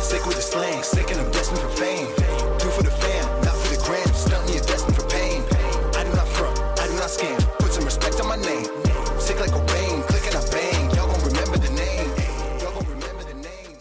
Sick with the slang, sick and I'm destined for fame. Do for the fam, not for the gram. Stunt me, destined for pain. I do not front, I do not scam. Put some respect on my name. Sick like a rain, click and I bang. Y'all gon' remember the name. Y'all gon' remember the name.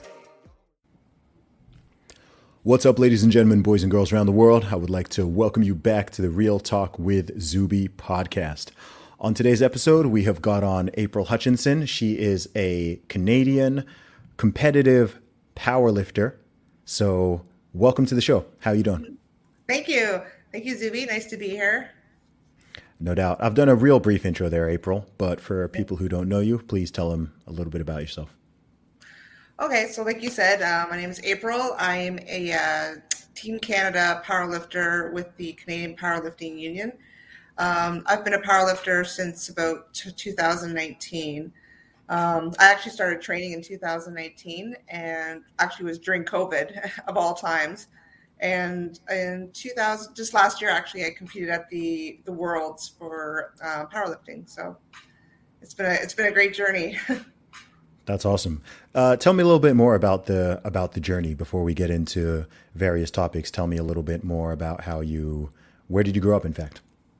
What's up, ladies and gentlemen, boys and girls around the world? I would like to welcome you back to the Real Talk with Zuby podcast. On today's episode, we have got on April Hutchinson. She is a Canadian competitive powerlifter. So welcome to the show. How are you doing? Thank you. Thank you, Zuby. Nice to be here. No doubt. I've done a real brief intro there, April, but for people who don't know you, please tell them a little bit about yourself. Okay, so like you said, my name is April. I'm a Team Canada powerlifter with the Canadian Powerlifting Union. I've been a powerlifter since about 2019. I actually started training in 2019 and actually was during COVID of all times. And in just last year, actually, I competed at the Worlds for powerlifting. So it's been a great journey. That's awesome. Tell me a little bit more about the journey before we get into various topics. Tell me a little bit more about where did you grow up, in fact?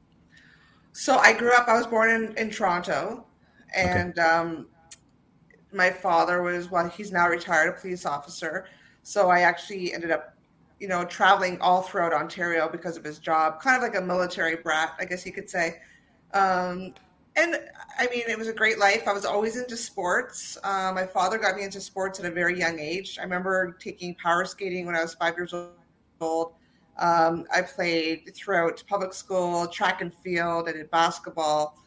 So I was born in Toronto, and okay. My father he's now retired, a police officer. So I actually ended up, traveling all throughout Ontario because of his job, kind of like a military brat, I guess you could say. And I mean, it was a great life. I was always into sports. My father got me into sports at a very young age. I remember taking power skating when I was 5 years old. I played throughout public school, track and field. I did basketball.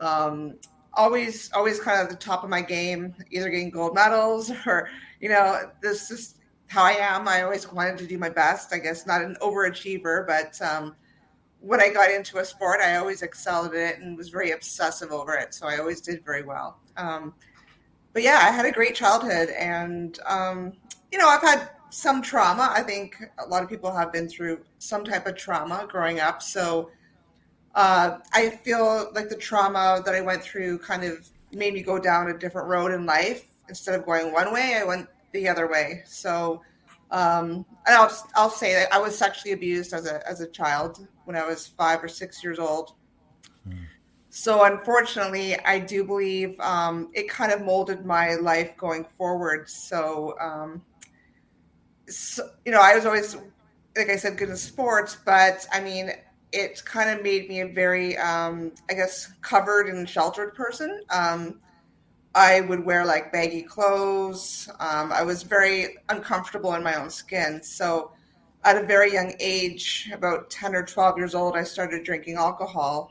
Always kind of at the top of my game, either getting gold medals or, this is how I am. I always wanted to do my best. I guess not an overachiever, but when I got into a sport, I always excelled at it and was very obsessive over it. So I always did very well. But yeah, I had a great childhood, and I've had some trauma. I think a lot of people have been through some type of trauma growing up. So I feel like the trauma that I went through kind of made me go down a different road in life. Instead of going one way, I went the other way. So and I'll say that I was sexually abused as a child when I was 5 or 6 years old. So unfortunately, I do believe it kind of molded my life going forward. So, I was always, like I said, good in sports, but I mean, it kind of made me a very, covered and sheltered person. I would wear like baggy clothes. I was very uncomfortable in my own skin. So at a very young age, about 10 or 12 years old, I started drinking alcohol.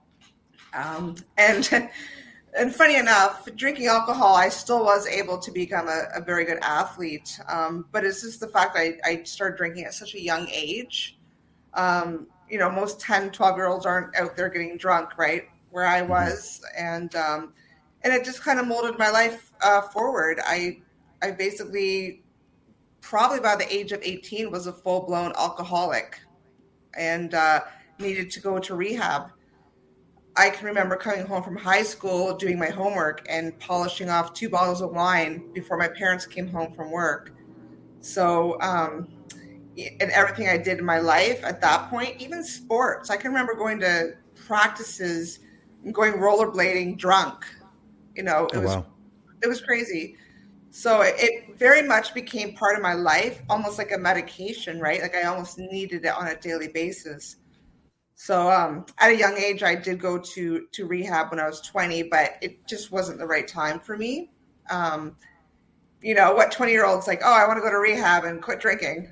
And funny enough, drinking alcohol, I still was able to become a very good athlete. But it's just the fact that I started drinking at such a young age. Most 10, 12-year-olds aren't out there getting drunk, right? Where I was. And it just kind of molded my life forward. I basically, probably by the age of 18, was a full-blown alcoholic and needed to go to rehab. I can remember coming home from high school, doing my homework, and polishing off 2 bottles of wine before my parents came home from work. So, and everything I did in my life at that point, even sports, I can remember going to practices and going rollerblading drunk. It was crazy. So it very much became part of my life, almost like a medication, right? Like I almost needed it on a daily basis. So at a young age, I did go to rehab when I was 20, but it just wasn't the right time for me. What 20-year-olds like, oh, I want to go to rehab and quit drinking,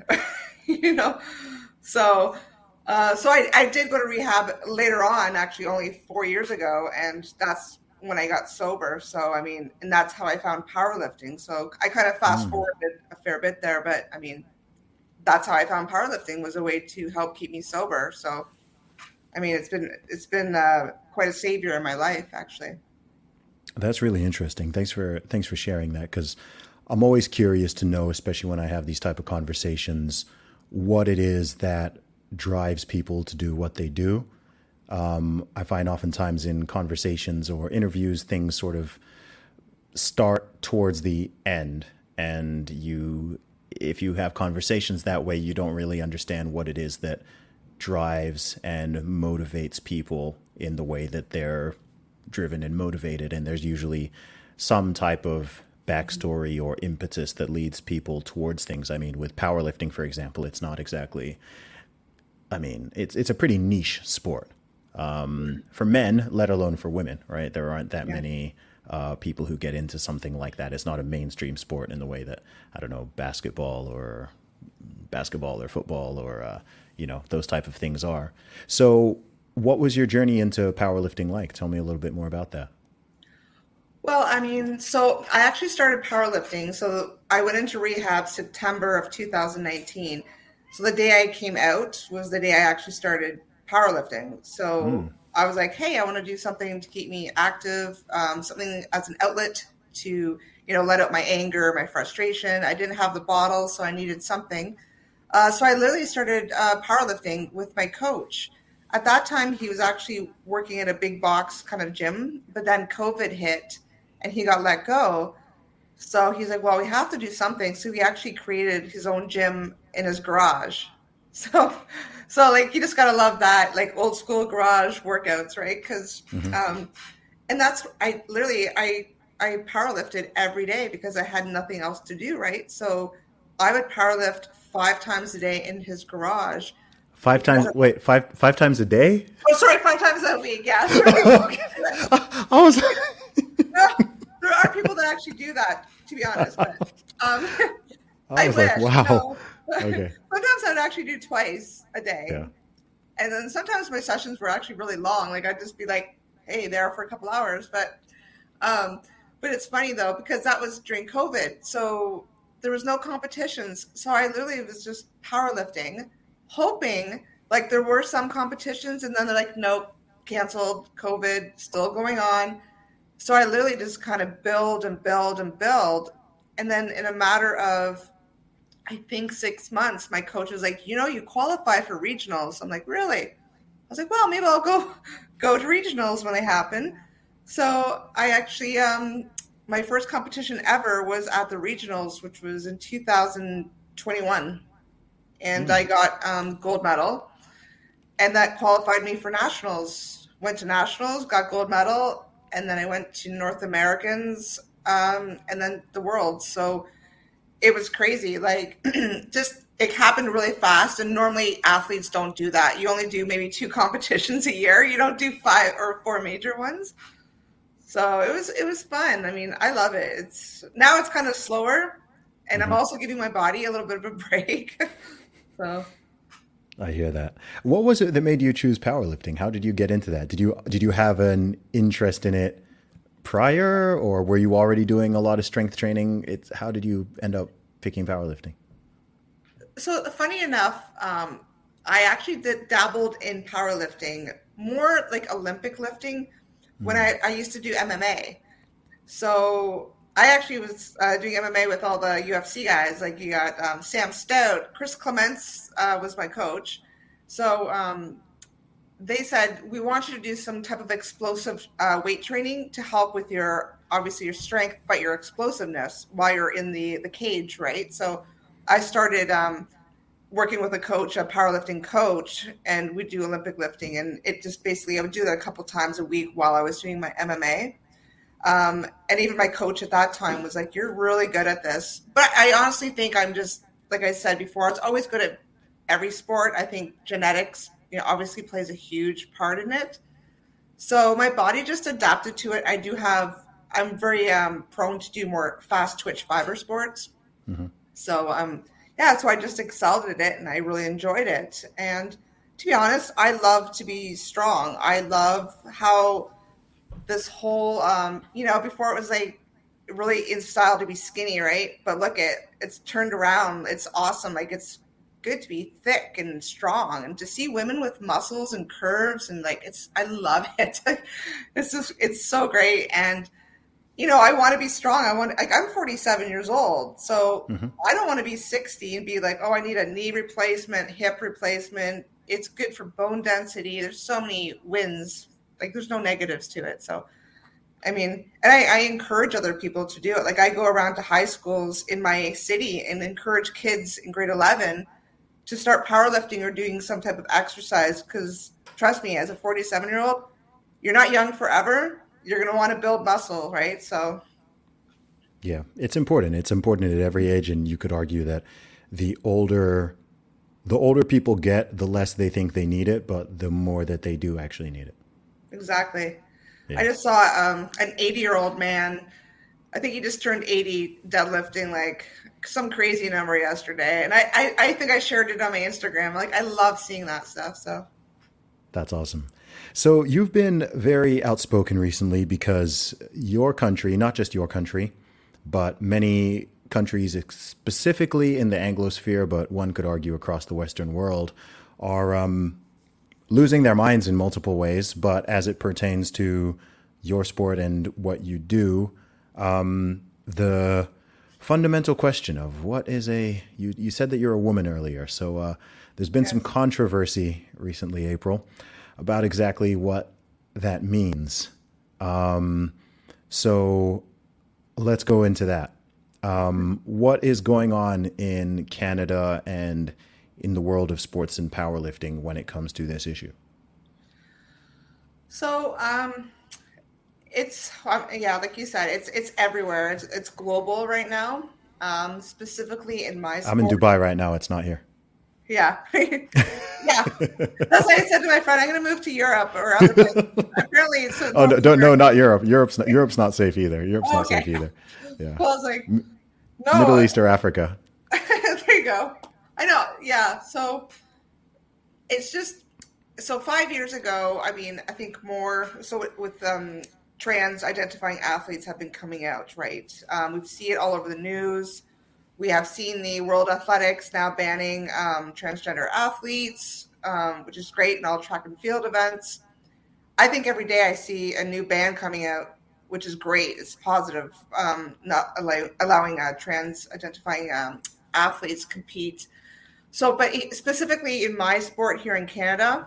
So I did go to rehab later on, actually only 4 years ago, and that's when I got sober. So, I mean, and that's how I found powerlifting. So I kind of fast forwarded a fair bit there, but I mean, that's how I found powerlifting, was a way to help keep me sober. So, I mean, it's been quite a savior in my life, actually. That's really interesting. Thanks for sharing that, because I'm always curious to know, especially when I have these type of conversations, what it is that drives people to do what they do. I find oftentimes in conversations or interviews, things sort of start towards the end, and if you have conversations that way, you don't really understand what it is that drives and motivates people in the way that they're driven and motivated. And there's usually some type of backstory or impetus that leads people towards things. I mean, with powerlifting, for example, it's not exactly, I mean, it's a pretty niche sport for men, let alone for women, right? There aren't that many people who get into something like that. It's not a mainstream sport in the way that, I don't know, basketball or football or, those type of things are. So what was your journey into powerlifting like? Tell me a little bit more about that. Well, I mean, so I actually started powerlifting. So I went into rehab September of 2019. So the day I came out was the day I actually started powerlifting. So I was like, hey, I want to do something to keep me active, something as an outlet to, let out my anger, my frustration. I didn't have the bottle, so I needed something. So I literally started powerlifting with my coach. At that time, he was actually working at a big box kind of gym, but then COVID hit and he got let go. So he's like, well, we have to do something. So he actually created his own gym in his garage. So like, you just got to love that, like old school garage workouts, right? Because, and that's, I powerlifted every day because I had nothing else to do, right? So I would powerlift 5 times a day in his garage. 5 times a day? Oh, sorry, 5 times a week. Yeah. I was. There are people that actually do that, to be honest. But I was like, wow. Okay. Sometimes I'd actually do twice a day. Yeah. And then sometimes my sessions were actually really long. Like I'd just be like, hey, there for a couple hours. But it's funny though, because that was during COVID. So there was no competitions. So I literally was just powerlifting, hoping like there were some competitions, and then they're like, nope, canceled, COVID, still going on. So I literally just kind of build and build and build. And then in a matter of, I think 6 months, my coach was like, you qualify for regionals. I'm like, really? I was like, well, maybe I'll go to regionals when they happen. So I actually, my first competition ever was at the regionals, which was in 2021. And I got gold medal. And that qualified me for nationals. Went to nationals, got gold medal. And then I went to North Americans, and then the world. So it was crazy. Like, it happened really fast. And normally athletes don't do that. You only do maybe 2 competitions a year. You don't do 5 or 4 major ones. So it was fun. I mean, I love it. Now it's kind of slower, and I'm also giving my body a little bit of a break. So. I hear that. What was it that made you choose powerlifting? How did you get into that? Did you have an interest in it prior, or were you already doing a lot of strength training? How did you end up picking powerlifting? So funny enough, I actually dabbled in powerlifting, more like Olympic lifting, when I used to do MMA. So I actually was doing MMA with all the UFC guys. Like you got Sam Stout, Chris Clements was my coach. So they said, we want you to do some type of explosive weight training to help with obviously your strength, but your explosiveness while you're in the cage, right? So I started working with a powerlifting coach, and we'd do Olympic lifting. And it just basically, I would do that a couple times a week while I was doing my MMA. And even my coach at that time was like, you're really good at this. But I honestly think I'm just, like I said before, it's always good at every sport. I think genetics, obviously plays a huge part in it. So my body just adapted to it. I'm very prone to do more fast twitch fiber sports. Mm-hmm. So, so I just excelled at it and I really enjoyed it. And to be honest, I love to be strong. I love how this whole, before it was like really in style to be skinny, right? But look, it's turned around. It's awesome. Like it's good to be thick and strong, and to see women with muscles and curves, and I love it. It's so great. And, I want to be strong. I'm 47 years old. So I don't want to be 60 and be like, oh, I need a knee replacement, hip replacement. It's good for bone density. There's so many wins. Like there's no negatives to it. So I mean, and I encourage other people to do it. Like I go around to high schools in my city and encourage kids in grade 11 to start powerlifting or doing some type of exercise. Because trust me, as a 47-year-old, you're not young forever. You're going to want to build muscle, right? So. Yeah, it's important. It's important at every age. And you could argue that the older people get, the less they think they need it, but the more that they do actually need it. Exactly. Yeah. I just saw an 80-year-old man. I think he just turned 80 deadlifting like some crazy number yesterday. And I think I shared it on my Instagram. Like I love seeing that stuff. So that's awesome. So you've been very outspoken recently because your country, not just your country, but many countries, specifically in the Anglosphere, but one could argue across the Western world, are losing their minds in multiple ways. But as it pertains to your sport and what you do, the fundamental question of what is you said that you're a woman earlier. So there's been some controversy recently, April, about exactly what that means. So let's go into that. What is going on in Canada and in the world of sports and powerlifting when it comes to this issue? So, it's like you said, it's everywhere. It's global right now. Specifically in my sport. I'm in Dubai right now. It's not here. Yeah. Yeah. That's why I said to my friend, I'm going to move to Europe or other places. Apparently it's no, not Europe. Europe's not safe either. Europe's not safe either. Yeah. Well, I was like, no. Middle East or Africa. There you go. I know. Yeah. So it's just, 5 years ago, I mean, I think more so with trans identifying athletes have been coming out, right? We see it all over the news. We have seen the World Athletics now banning transgender athletes, which is great in all track and field events. I think every day I see a new ban coming out, which is great. It's positive, not allowing trans identifying athletes compete. So, but specifically in my sport here in Canada,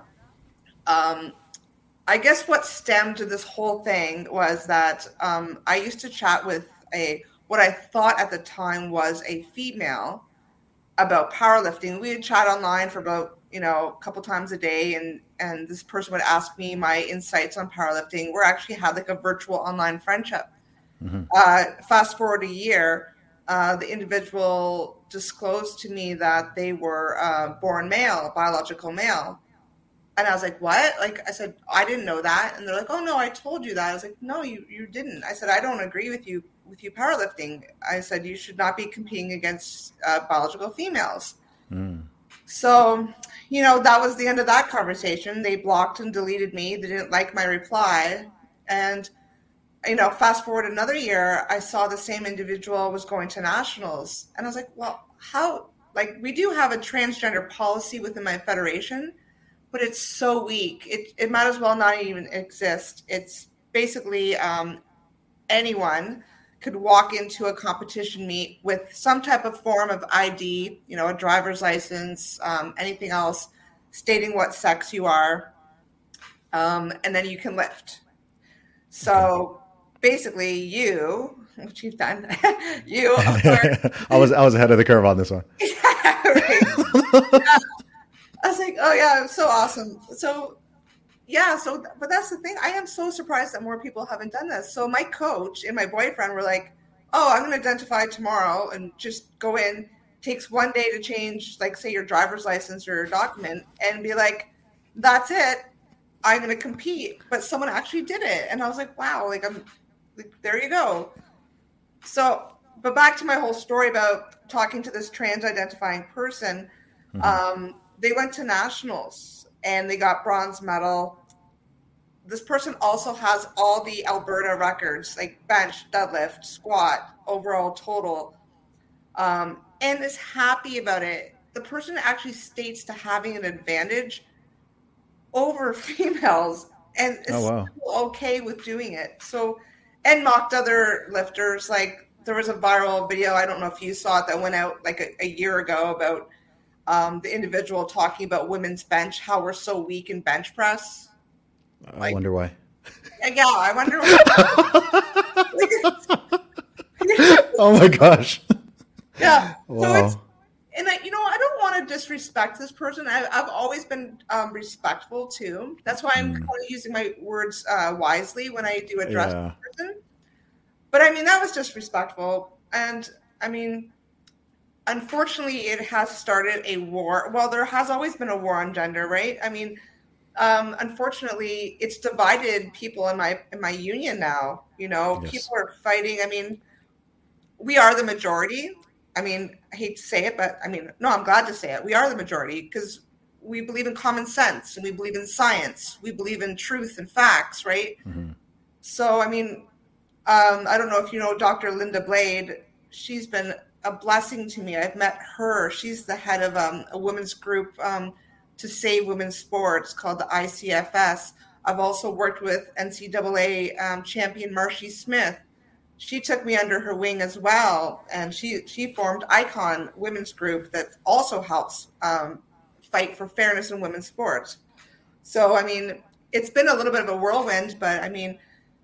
I guess what stemmed to this whole thing was that I used to chat with what I thought at the time was a female about powerlifting. We would chat online for about, a couple times a day, and this person would ask me my insights on powerlifting. We actually had like a virtual online friendship. Mm-hmm. Fast forward a year, the individual disclosed to me that they were born male, biological male. And I was like, what? Like, I said, I didn't know that. And they're like, oh, no, I told you that. I was like, no, you didn't. I said, I don't agree with you powerlifting. I said, you should not be competing against biological females. Mm. So, that was the end of that conversation. They blocked and deleted me. They didn't like my reply. And, fast forward another year, I saw the same individual was going to nationals. And I was like, well, how? Like, we do have a transgender policy within my federation, but it's so weak. It might as well not even exist. It's basically anyone could walk into a competition meet with some type of form of ID, a driver's license, anything else, stating what sex you are, and then you can lift. So basically what you've done, I was ahead of the curve on this one. Yeah, right. I was like, oh yeah, it's so awesome. So yeah, but that's the thing. I am so surprised that more people haven't done this. So my coach and my boyfriend were like, oh, I'm going to identify tomorrow and just go in. Takes one day to change, like say your driver's license or your document, and be like, that's it. I'm going to compete. But someone actually did it. And I was like, wow, there you go. So, but back to my whole story about talking to this trans identifying person. Mm-hmm. They went to nationals and they got bronze medal. This person also has all the Alberta records, like bench, deadlift, squat, overall total, and is happy about it. The person actually states to having an advantage over females and is okay with doing it. So, and mocked other lifters. Like there was a viral video, I don't know if you saw it, that went out like a year ago about the individual talking about women's bench, how we're so weak in bench press. I wonder why. Yeah, I wonder what. Oh my gosh. Yeah. Wow. So it's, and I don't want to disrespect this person. I've always been respectful too. That's why I'm kind of using my words wisely when I do address Yeah. the person. But I mean, that was disrespectful. And I mean, unfortunately, it has started a war. Well, there has always been a war on gender, right? I mean, unfortunately, it's divided people in my union now. Yes. People are fighting. I mean, we are the majority. I mean, I hate to say it, but I mean, no, I'm glad to say it. We are the majority because we believe in common sense and we believe in science. We believe in truth and facts, right? Mm-hmm. So, I mean, I don't know if you know Dr. Linda Blade. She's been a blessing to me. I've met her. She's the head of a women's group to save women's sports called the ICFS. I've also worked with NCAA champion Marcy Smith. She took me under her wing as well, and she formed Icon Women's Group that also helps fight for fairness in women's sports. So, I mean, it's been a little bit of a whirlwind, but I mean,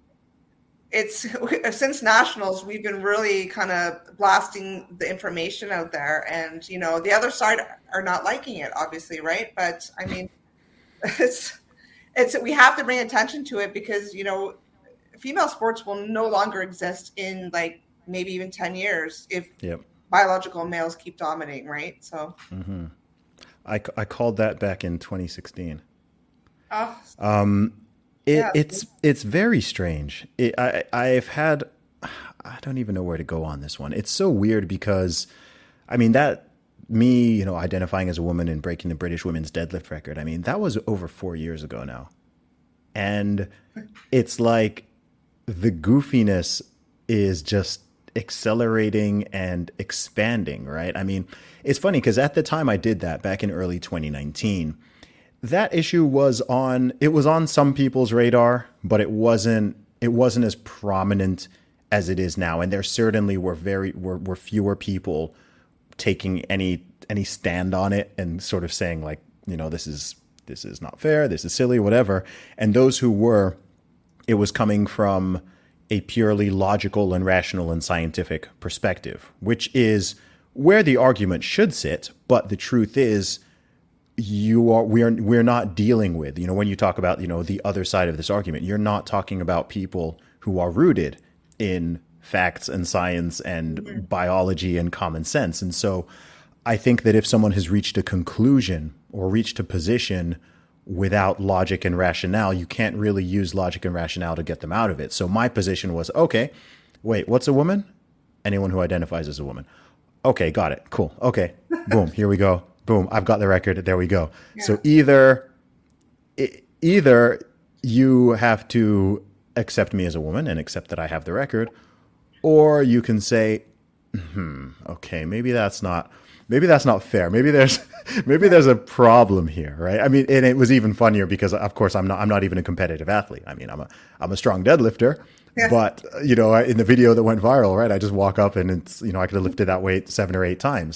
it's since nationals, we've been really kind of blasting the information out there, and the other side are not liking it, obviously, right? But I mean, it's we have to bring attention to it because female sports will no longer exist in like maybe even 10 years if biological males keep dominating, right? So I called that back in 2016. Oh, It's very strange. I've had, I don't even know where to go on this one. It's so weird because, I mean, that me, identifying as a woman and breaking the British women's deadlift record, I mean, that was over 4 years ago now. And it's like the goofiness is just accelerating and expanding, right? I mean, it's funny because at the time I did that back in early 2019, that issue was on some people's radar, but it wasn't as prominent as it is now. And there certainly were fewer people taking any stand on it and sort of saying like, this is not fair, this is silly, whatever. And those who were, it was coming from a purely logical and rational and scientific perspective, which is where the argument should sit. But the truth is, we're not dealing with, when you talk about, the other side of this argument, you're not talking about people who are rooted in facts and science and biology and common sense. And so I think that if someone has reached a conclusion or reached a position without logic and rationale, you can't really use logic and rationale to get them out of it. So my position was, okay, wait, what's a woman? Anyone who identifies as a woman. Okay, got it. Cool. Okay, boom, here we go. Boom, I've got the record. There we go. Yeah. So either you have to accept me as a woman and accept that I have the record, or you can say, okay, maybe that's not fair. Maybe there's a problem here, right? I mean, and it was even funnier because, of course, I'm not even a competitive athlete. I mean, I'm a strong deadlifter, but in the video that went viral, right, I just walk up and it's I could have lifted that weight 7 or 8 times.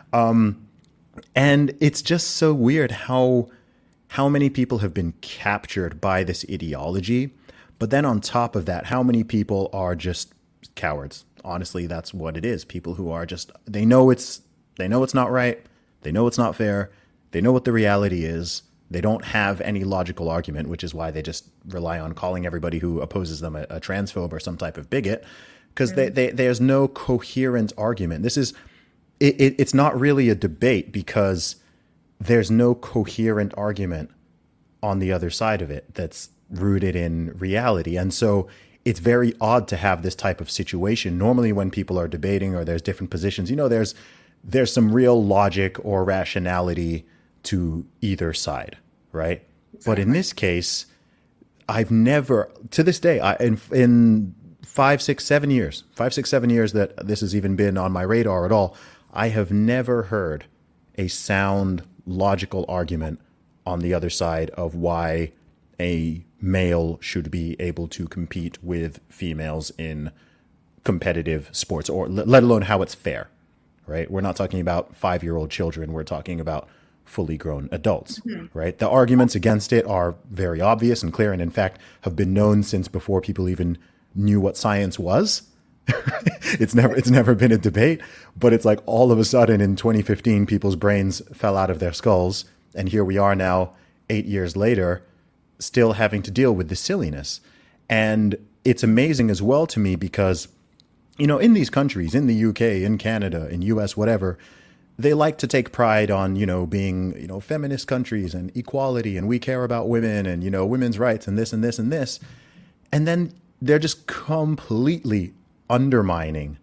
And it's just so weird how many people have been captured by this ideology. But then on top of that, how many people are just cowards? Honestly, that's what it is. People who are just, they know it's not right. They know it's not fair. They know what the reality is. They don't have any logical argument, which is why they just rely on calling everybody who opposes them a transphobe or some type of bigot, because there's no coherent argument. It's not really a debate because there's no coherent argument on the other side of it that's rooted in reality. And so it's very odd to have this type of situation. Normally when people are debating or there's different positions, there's some real logic or rationality to either side, right? Exactly. But in this case, I've never, to this day, in 5, 6, 7 years that this has even been on my radar at all, I have never heard a sound, logical argument on the other side of why a male should be able to compete with females in competitive sports, or let alone how it's fair, right? We're not talking about 5-year-old children. We're talking about fully grown adults, right? The arguments against it are very obvious and clear, and in fact have been known since before people even knew what science was. It's never been a debate, but it's like all of a sudden in 2015, people's brains fell out of their skulls, and here we are now, 8 years later, still having to deal with the silliness. And it's amazing as well to me because, you know, in these countries, in the UK, in Canada, in US, whatever, they like to take pride on, you know, being, you know, feminist countries and equality, and we care about women and, you know, women's rights and this and this and this. And then they're just completely undermining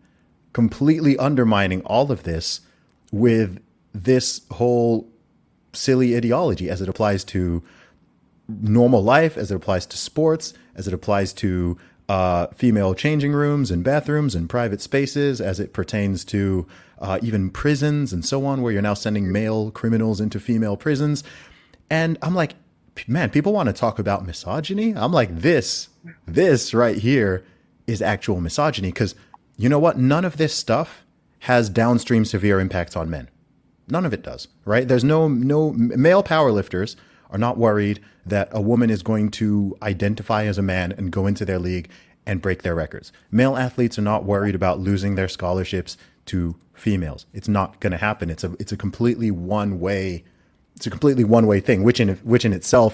all of this with this whole silly ideology as it applies to normal life, as it applies to sports, as it applies to female changing rooms and bathrooms and private spaces, as it pertains to even prisons and so on, where you're now sending male criminals into female prisons. And I'm like, man, people want to talk about misogyny. I'm like, this right here is actual misogyny, because you know what? None of this stuff has downstream severe impacts on men. None of it does, right? There's no male powerlifters are not worried that a woman is going to identify as a man and go into their league and break their records. Male athletes are not worried about losing their scholarships to females. It's not going to happen. It's a completely one way thing, which in itself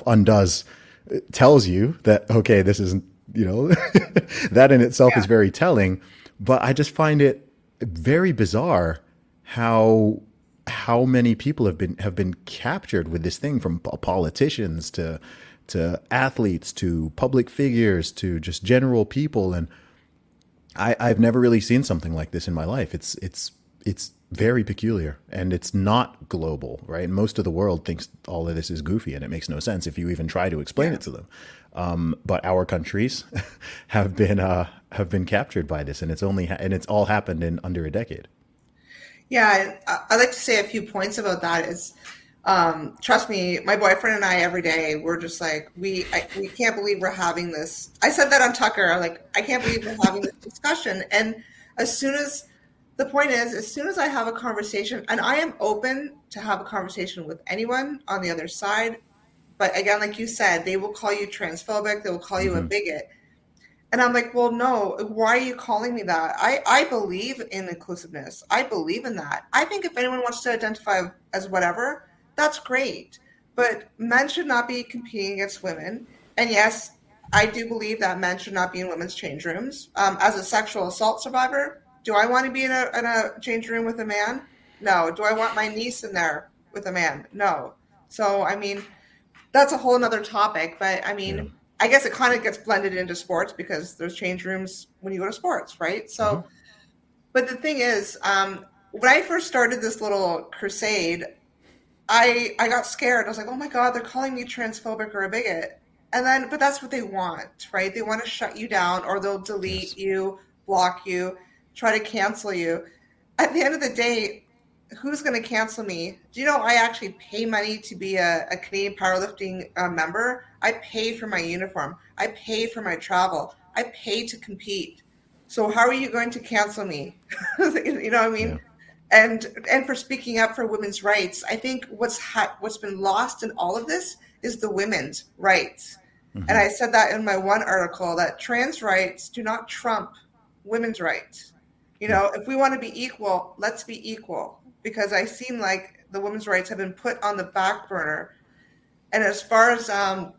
tells you that, okay, this isn't, you know, that in itself is very telling. But I just find it very bizarre how many people have been captured with this thing, from politicians to athletes to public figures to just general people. And I've never really seen something like this in my life. It's very peculiar, and it's not global, right? Most of the world thinks all of this is goofy, and it makes no sense if you even try to explain it to them. But our countries have been captured by this, and it's all happened in under a decade. Yeah, I'd like to say a few points about that. Is trust me, my boyfriend and I every day, we're just like, we can't believe we're having this. I said that on Tucker. Like, I can't believe we're having this discussion. And as soon as I have a conversation, and I am open to have a conversation with anyone on the other side, but again, like you said, they will call you transphobic. They will call you a bigot. And I'm like, well, no, why are you calling me that? I believe in inclusiveness. I believe in that. I think if anyone wants to identify as whatever, that's great. But men should not be competing against women. And yes, I do believe that men should not be in women's change rooms. As a sexual assault survivor, do I want to be in a change room with a man? No. Do I want my niece in there with a man? No. So, I mean, that's a whole nother topic. But, I mean, I guess it kind of gets blended into sports because there's change rooms when you go to sports, right? So, but the thing is, when I first started this little crusade, I got scared. I was like, oh my God, they're calling me transphobic or a bigot. And then, but that's what they want, right? They want to shut you down, or they'll delete you, block you, try to cancel you. At the end of the day, who's going to cancel me? Do you know I actually pay money to be a Canadian powerlifting member? I pay for my uniform. I pay for my travel. I pay to compete. So how are you going to cancel me? You know what I mean? Yeah. And for speaking up for women's rights, I think what's been lost in all of this is the women's rights. And I said that in my one article, that trans rights do not trump women's rights. You know, if we want to be equal, let's be equal, because I seem like the women's rights have been put on the back burner. And as far as,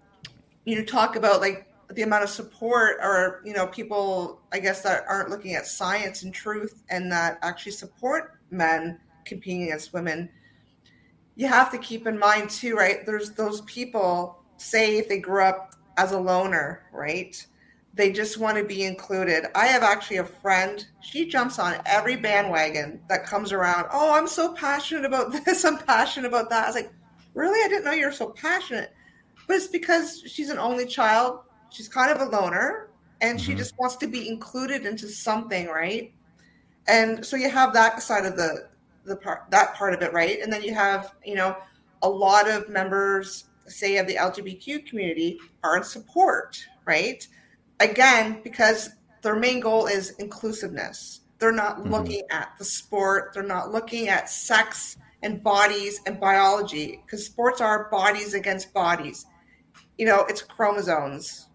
you talk about like the amount of support, or, you know, people, I guess, that aren't looking at science and truth and that actually support men competing against women, you have to keep in mind too, right? There's those people, say if they grew up as a loner, right? They just want to be included. I have actually a friend, she jumps on every bandwagon that comes around. Oh, I'm so passionate about this. I'm passionate about that. I was like, really? I didn't know you were so passionate. But it's because she's an only child. She's kind of a loner, and she just wants to be included into something, right? And so you have that side of that part of it, right? And then you have, you know, a lot of members, say, of the LGBTQ community are in support, right? Again, because their main goal is inclusiveness. They're not looking at the sport. They're not looking at sex and bodies and biology, because sports are bodies against bodies. It's chromosomes.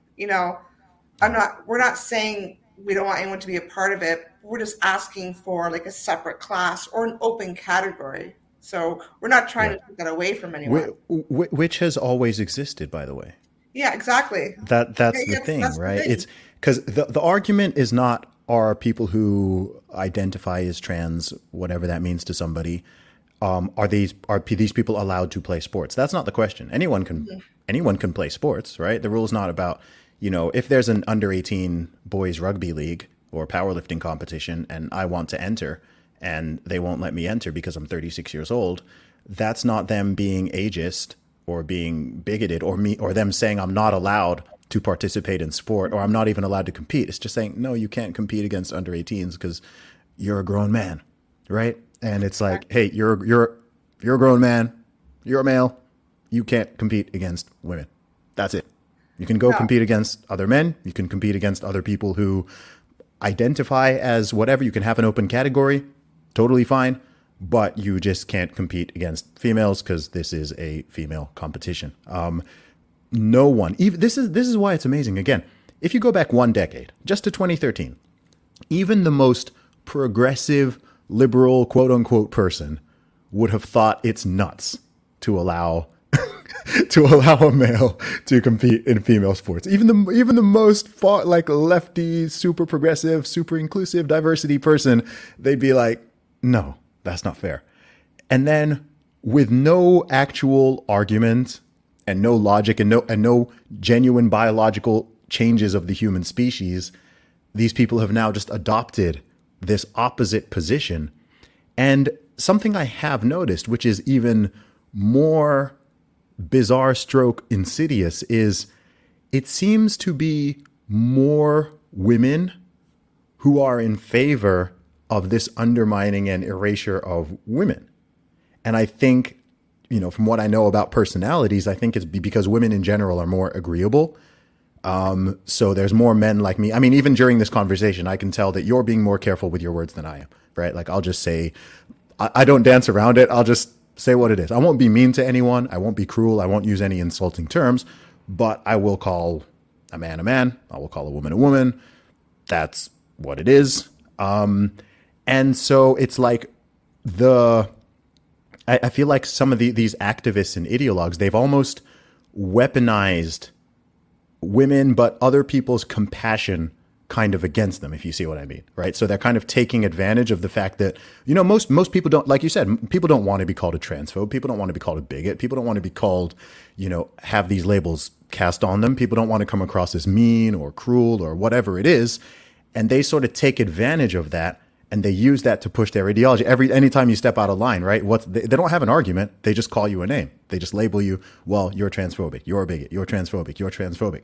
We're not saying we don't want anyone to be a part of it. We're just asking for like a separate class or an open category. So we're not trying to take that away from anyone. Which has always existed, by the way. Yeah, exactly. That's the thing, right? It's because the argument is not, are people who identify as trans, whatever that means to somebody, are these people allowed to play sports? That's not the question. Anyone can play sports, right? The rule is not about, if there's an under 18 boys rugby league or powerlifting competition and I want to enter and they won't let me enter because I'm 36 years old, that's not them being ageist or being bigoted or them saying I'm not allowed to participate in sport or I'm not even allowed to compete. It's just saying, no, you can't compete against under 18s because you're a grown man, right? And it's like, hey, you're a grown man, you're a male, you can't compete against women. That's it. You can go compete against other men. You can compete against other people who identify as whatever. You can have an open category, totally fine, but you just can't compete against females because this is a female competition. No one, even this is why it's amazing. Again, if you go back one decade, just to 2013, even the most progressive, liberal, quote unquote person would have thought it's nuts to allow a male to compete in female sports. Even the most lefty, super progressive, super inclusive diversity person, they'd be like, no, that's not fair. And then with no actual argument and no logic and no genuine biological changes of the human species, these people have now just adopted this opposite position. And something I have noticed, which is even more bizarre stroke insidious, is it seems to be more women who are in favor of this undermining and erasure of women. And I think, from what I know about personalities, I think it's because women in general are more agreeable. So there's more men like me. I mean, even during this conversation, I can tell that you're being more careful with your words than I am, right? Like I'll just say, I don't dance around it. I'll just say what it is. I won't be mean to anyone. I won't be cruel. I won't use any insulting terms, but I will call a man a man. I will call a woman a woman. That's what it is. And so it's like I feel like some of these activists and ideologues, they've almost weaponized women, but other people's compassion kind of against them, if you see what I mean, right? So they're kind of taking advantage of the fact that, most people don't, like you said, people don't want to be called a transphobe. People don't want to be called a bigot. People don't want to be called, have these labels cast on them. People don't want to come across as mean or cruel or whatever it is. And they sort of take advantage of that. And they use that to push their ideology. Anytime you step out of line, right? They don't have an argument. They just call you a name. They just label you. Well, you're transphobic. You're a bigot. You're transphobic. You're transphobic.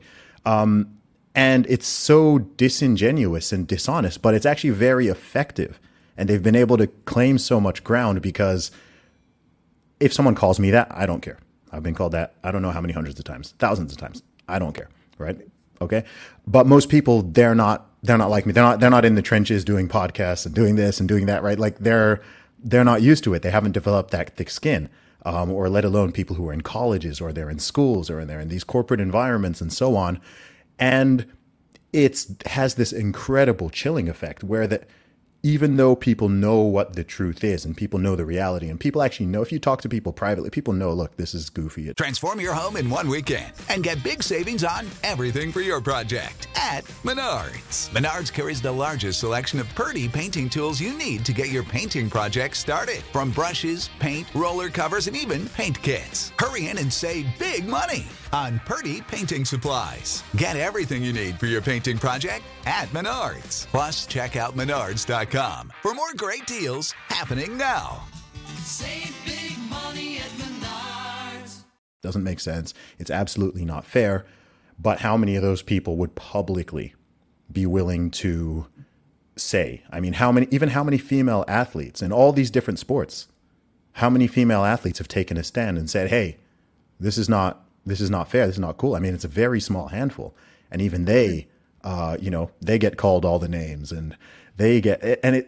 And it's so disingenuous and dishonest, but it's actually very effective. And they've been able to claim so much ground because if someone calls me that, I don't care. I've been called that. I don't know how many hundreds of times, thousands of times. I don't care. Right? Okay. But most people, they're not like me. They're not in the trenches doing podcasts and doing this and doing that, right? Like they're not used to it. They haven't developed that thick skin, or let alone people who are in colleges or they're in schools or they're in these corporate environments and so on. And it has this incredible chilling effect where even though people know what the truth is and people know the reality and people actually know, if you talk to people privately, people know, look, this is goofy. Transform your home in one weekend and get big savings on everything for your project at Menards. Menards carries the largest selection of Purdy painting tools you need to get your painting project started. From brushes, paint, roller covers, and even paint kits. Hurry in and save big money on Purdy painting supplies. Get everything you need for your painting project at Menards. Plus, check out Menards.com for more great deals happening now. Save big money at Menards. Doesn't make sense. It's absolutely not fair. But how many of those people would publicly be willing to say? I mean, how many female athletes in all these different sports? How many female athletes have taken a stand and said, "Hey, this is not fair. This is not cool." I mean, it's a very small handful, and even they, they get called all the names, and They get it, and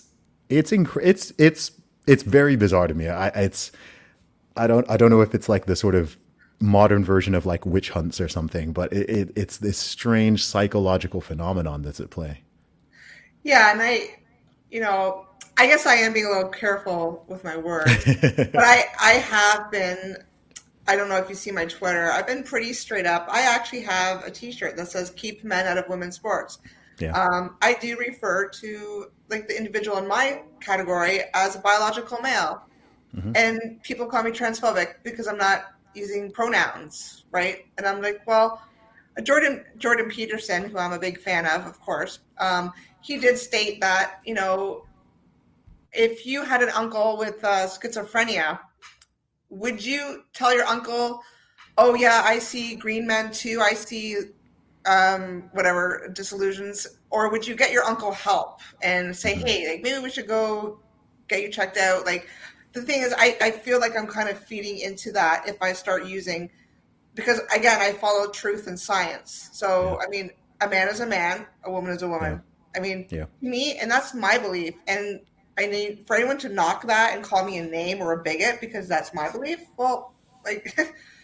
it's very bizarre to me. I don't know if it's like the sort of modern version of like witch hunts or something, but it's this strange psychological phenomenon that's at play. Yeah, and I guess I am being a little careful with my words, but I have been. I don't know if you see my Twitter. I've been pretty straight up. I actually have a T-shirt that says "Keep men out of women's sports." Yeah. I do refer to like the individual in my category as a biological male, and people call me transphobic because I'm not using pronouns, right? And I'm like, well, Jordan Peterson, who I'm a big fan of course, he did state that if you had an uncle with schizophrenia, would you tell your uncle, oh yeah, I see green men too, I see whatever disillusions, or would you get your uncle help and say, hey, like maybe we should go get you checked out? Like the thing is, I feel like I'm kind of feeding into that if I start using, because again, I follow truth and science. So I mean, a man is a man, a woman is a woman. I mean, me, and that's my belief. And I need for anyone to knock that and call me a name or a bigot because that's my belief. Well, like,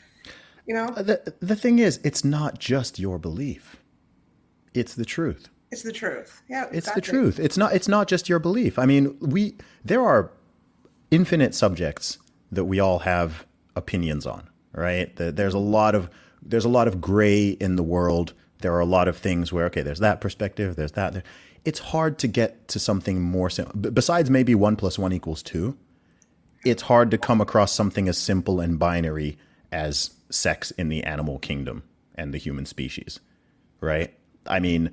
the thing is, it's not just your belief; it's the truth. It's the truth. Yeah, exactly. It's the truth. It's not just your belief. I mean, there are infinite subjects that we all have opinions on, right? There's a lot of gray in the world. There are a lot of things where, okay, there's that perspective, there's that. It's hard to get to something more simple. Besides maybe 1 + 1 = 2, it's hard to come across something as simple and binary as sex in the animal kingdom and the human species, right? I mean,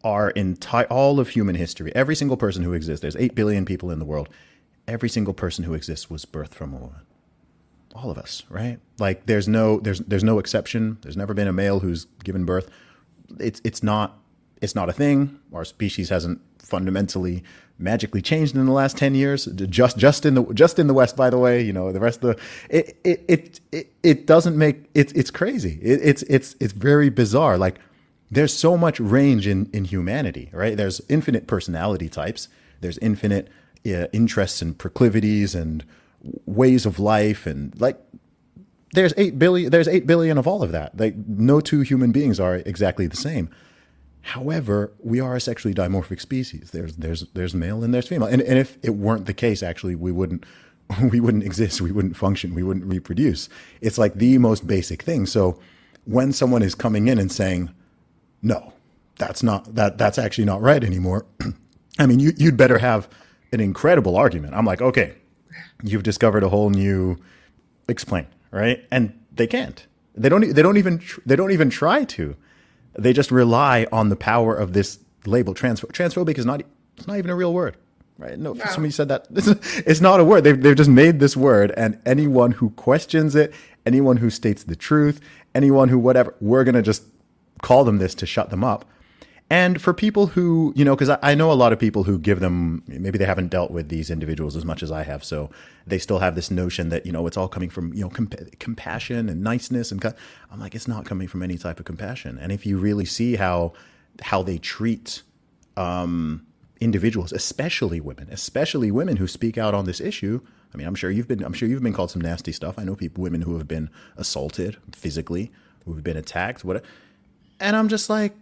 all of human history, every single person who exists, there's 8 billion people in the world, every single person who exists was birthed from a woman. All of us, right? Like there's no exception. There's never been a male who's given birth. It's not a thing. Our species hasn't fundamentally magically changed in the last 10 years. Just in the West, by the way. The rest of it doesn't make it's crazy. It's very bizarre. Like there's so much range in humanity, right? There's infinite personality types. There's infinite interests and proclivities and ways of life, and like there's 8 billion of all of that. Like no two human beings are exactly the same. However, we are a sexually dimorphic species. There's male and there's female. And if it weren't the case, actually, we wouldn't exist. We wouldn't function. We wouldn't reproduce. It's like the most basic thing. So when someone is coming in and saying, no, that's actually not right anymore. I mean, you'd better have an incredible argument. I'm like, okay, you've discovered a whole new explain, right? And they can't. They don't even try to. They just rely on the power of this label. Transphobic is it's not even a real word, right? No, somebody said that. It's not a word. They've just made this word, and anyone who questions it, anyone who states the truth, anyone who whatever, we're going to just call them this to shut them up. And for people who, because I know a lot of people who give them, maybe they haven't dealt with these individuals as much as I have, so they still have this notion that, it's all coming from, compassion and niceness. And I'm like, it's not coming from any type of compassion. And if you really see how they treat individuals, especially women who speak out on this issue. I mean, I'm sure you've been called some nasty stuff. I know women who have been assaulted physically, who have been attacked, and I'm just like,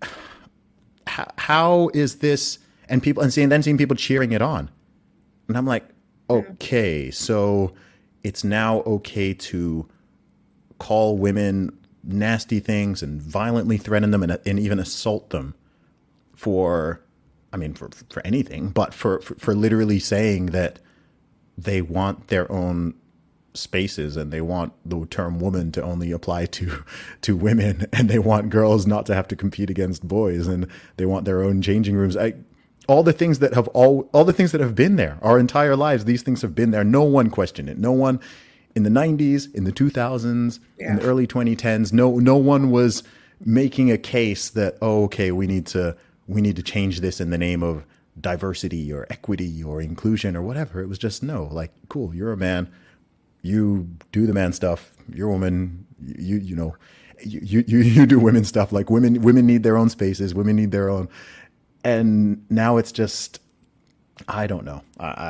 how is this? And seeing people cheering it on, and I'm like, okay, so it's now okay to call women nasty things and violently threaten them and even assault them for anything, but for literally saying that they want their own spaces and they want the term woman to only apply to women, and they want girls not to have to compete against boys, and they want their own changing rooms. All the things that have been there our entire lives, these things have been there. No one questioned it. No one in the 90s, in the 2000s, in the early 2010s, no one was making a case that, we need to change this in the name of diversity or equity or inclusion or whatever. It was just, no, like, cool, you're a man. You do the man stuff. You're a woman. You do women stuff. Like women need their own spaces. Women need their own. And now it's just, I don't know.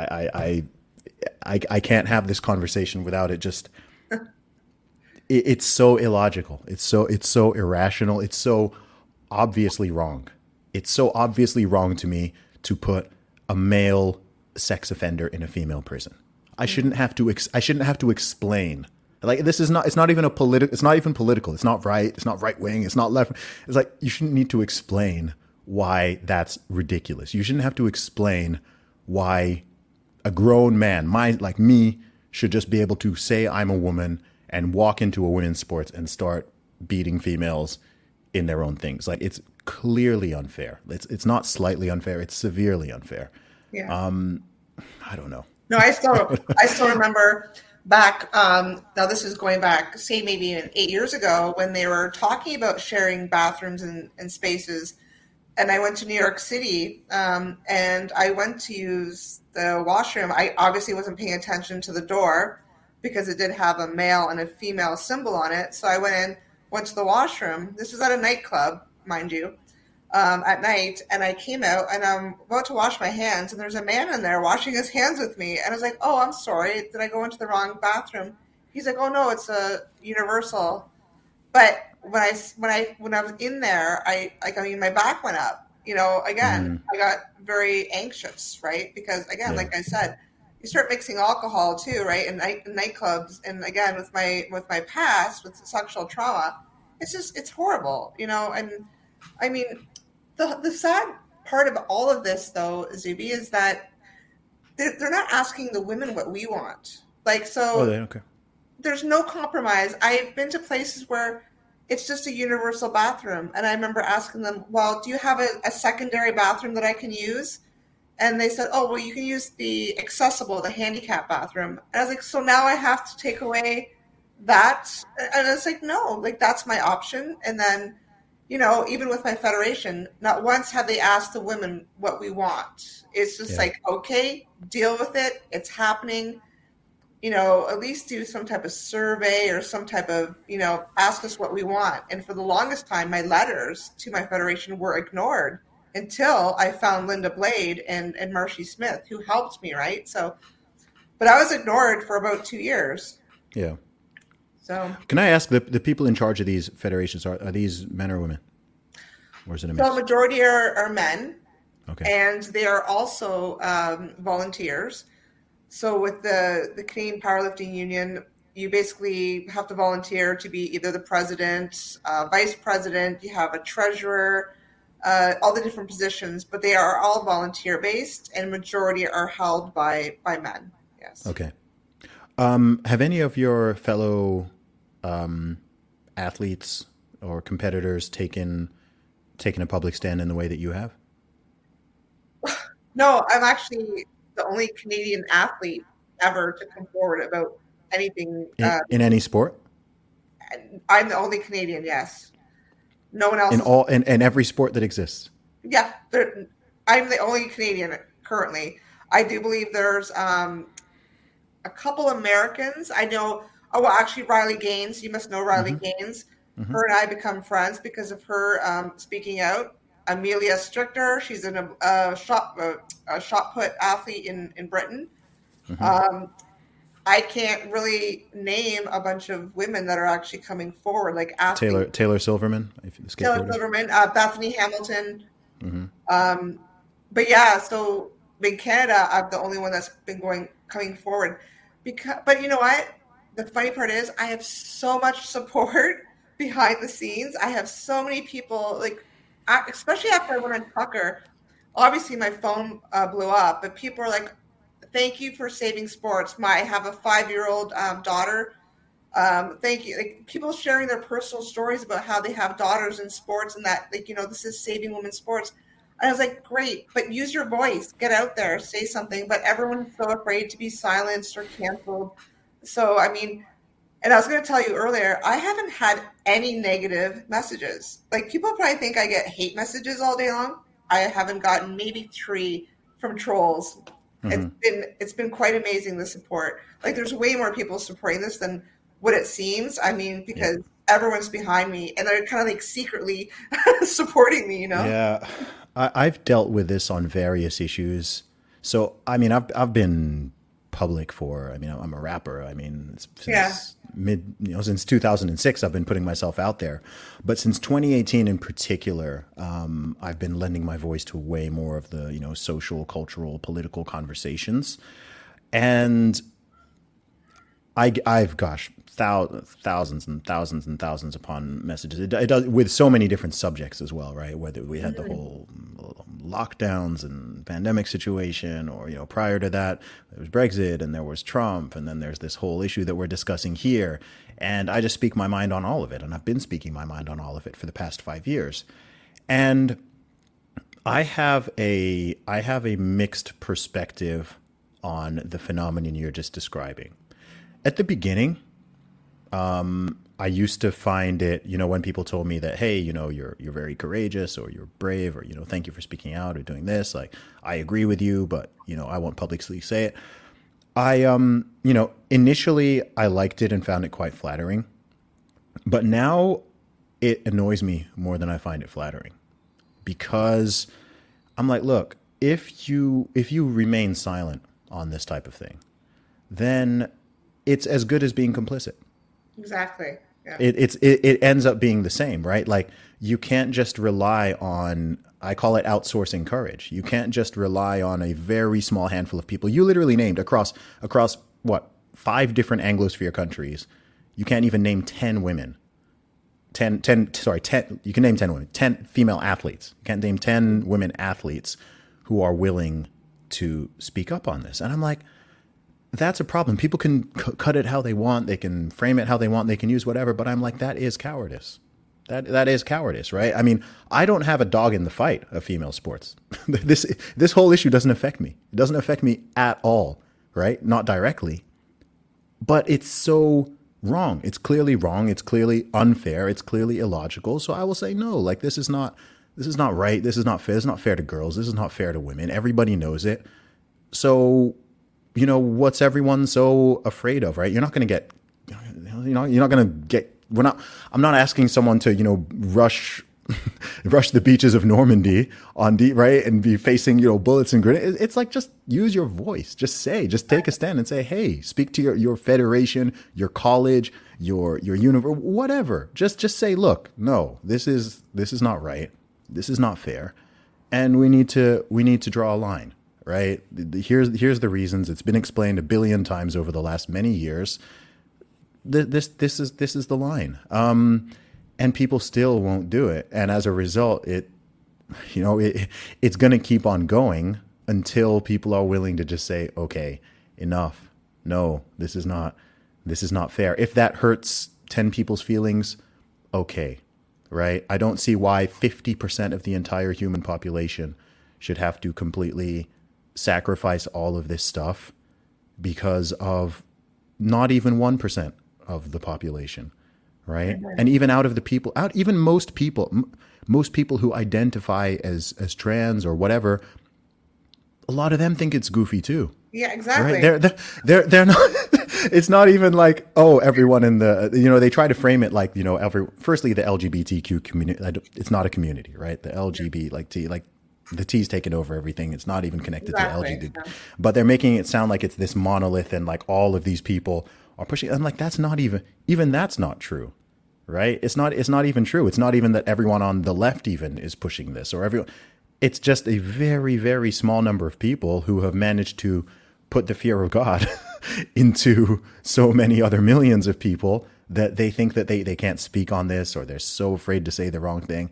I can't have this conversation without it just, it's so illogical. It's so irrational. It's so obviously wrong. It's so obviously wrong to me to put a male sex offender in a female prison. I shouldn't have to explain. Like, this is not, it's not even political. It's not right. It's not right wing. It's not left. It's like, you shouldn't need to explain why that's ridiculous. You shouldn't have to explain why a grown man, like me, should just be able to say I'm a woman and walk into a women's sports and start beating females in their own things. Like, it's clearly unfair. It's not slightly unfair. It's severely unfair. Yeah. I don't know. No, I still remember back. Now this is going back, say maybe even 8 years ago, when they were talking about sharing bathrooms and spaces. And I went to New York City, and I went to use the washroom. I obviously wasn't paying attention to the door because it did have a male and a female symbol on it. So I went to the washroom. This was at a nightclub, mind you, at night. And I came out, and I'm about to wash my hands, and there's a man in there washing his hands with me. And I was like, oh, I'm sorry. Did I go into the wrong bathroom? He's like, oh, no, it's a universal. But when I was in there, my back went up. Again, I got very anxious, right? Because again, like I said, you start mixing alcohol too, right? And nightclubs, and again with my past with sexual trauma, it's horrible, And I mean, the sad part of all of this, though, Zuby, is that they're not asking the women what we want. Like, so. Oh, okay. There's no compromise. I've been to places where it's just a universal bathroom. And I remember asking them, well, do you have a secondary bathroom that I can use? And they said, oh, well, you can use the accessible, the handicap bathroom. And I was like, so now I have to take away that? And I was like, no, like, that's my option. And then, even with my federation, not once have they asked the women what we want. It's just like, okay, deal with it. It's happening. At least do some type of survey or some type of, ask us what we want. And for the longest time, my letters to my federation were ignored until I found Linda Blade and Marshy Smith, who helped me, right? So, but I was ignored for about 2 years. Yeah. So can I ask, the people in charge of these federations, are these men or women? Or is it a mix? So majority are men. Okay. And they are also volunteers. So with the Canadian Powerlifting Union, you basically have to volunteer to be either the president, vice president, you have a treasurer, all the different positions, but they are all volunteer-based, and majority are held by men, yes. Okay. Have any of your fellow athletes or competitors taken a public stand in the way that you have? No, I'm actually the only Canadian athlete ever to come forward about anything. In any sport? I'm the only Canadian, yes. No one else. In every sport that exists? Yeah. I'm the only Canadian currently. I do believe there's a couple Americans. I know, actually Riley Gaines. You must know Riley Gaines. Mm-hmm. Her and I become friends because of her speaking out. Amelia Strichter, she's a shot put athlete in Britain. Mm-hmm. I can't really name a bunch of women that are actually coming forward, like athletes. Taylor Silverman. Bethany Hamilton. Mm-hmm. But yeah, so in Canada, I'm the only one that's been coming forward. But you know what? The funny part is, I have so much support behind the scenes. I have so many people, like, especially after I went on Tucker, obviously my phone blew up, but people are like, thank you for saving sports. I have a 5-year-old daughter. Thank you. Like, people sharing their personal stories about how they have daughters in sports and that, this is saving women's sports. And I was like, great, but use your voice, get out there, say something. But everyone's so afraid to be silenced or canceled. So, and I was going to tell you earlier, I haven't had any negative messages. Like, people probably think I get hate messages all day long. I haven't gotten maybe 3 from trolls. Mm-hmm. It's been quite amazing, the support. Like, there's way more people supporting this than what it seems. Because everyone's behind me and they're kind of like secretly supporting me, Yeah. I've dealt with this on various issues. So, I mean, I've been public for, I mean, I'm a rapper. I mean, since since 2006, I've been putting myself out there. But since 2018 in particular, I've been lending my voice to way more of the, social, cultural, political conversations. And I've thousands and thousands and thousands upon messages. It does with so many different subjects as well, right? Whether we had the whole lockdowns and pandemic situation, or prior to that there was Brexit and there was Trump, and then there's this whole issue that we're discussing here. And I just speak my mind on all of it, and I've been speaking my mind on all of it for the past 5 years. And I have a mixed perspective on the phenomenon you're just describing. At the beginning, I used to find it, when people told me that, hey, you're very courageous, or you're brave, or, thank you for speaking out or doing this. Like, I agree with you, but, I won't publicly say it. Initially I liked it and found it quite flattering, but now it annoys me more than I find it flattering, because I'm like, look, if you remain silent on this type of thing, then it's as good as being complicit. Exactly. Yeah. It ends up being the same, right? Like, you can't just rely on, I call it outsourcing courage. You can't just rely on a very small handful of people. You literally named across what, 5 different Anglosphere countries. You can't even name 10 women. 10, you can name 10 women, 10 female athletes. You can't name 10 women athletes who are willing to speak up on this. And I'm like, that's a problem. People can cut it how they want. They can frame it how they want. They can use whatever. But I'm like, that is cowardice. That is cowardice, right? I mean, I don't have a dog in the fight of female sports. This whole issue doesn't affect me. It doesn't affect me at all, right? Not directly. But it's so wrong. It's clearly wrong. It's clearly unfair. It's clearly illogical. So I will say no. Like, this is not right. This is not fair. It's not fair to girls. This is not fair to women. Everybody knows it. So, what's everyone so afraid of, right? You're not going to get, you're not going to get, I'm not asking someone to, rush the beaches of Normandy right? And be facing, bullets and grenades. It's like, just use your voice. Just take a stand and say, hey, speak to your federation, your college, your university, whatever. Just say, look, no, this is not right. This is not fair. And we need to draw a line. Right. Here's the reasons. It's been explained a billion times over the last many years. This is the line. And people still won't do it. And as a result, it's going to keep on going until people are willing to just say, okay, enough. No, this is not fair. If that hurts 10 people's feelings, okay. Right. I don't see why 50% of the entire human population should have to completely sacrifice all of this stuff because of not even 1% of the population, right? Mm-hmm. And even out of the people, even most people who identify as trans or whatever, a lot of them think it's goofy too. Yeah, exactly. Right? They're not. It's not even like, oh, everyone in the, they try to frame it like, firstly, the LGBTQ community, it's not a community, right? The LGBT, the T's taken over everything. It's not even connected to LGBT. Yeah. But they're making it sound like it's this monolith and like all of these people are pushing. I'm like, that's not even that's not true, right? It's not even true. It's not even that everyone on the left even is pushing this, or everyone. It's just a very, very small number of people who have managed to put the fear of God into so many other millions of people that they think that they can't speak on this, or they're so afraid to say the wrong thing.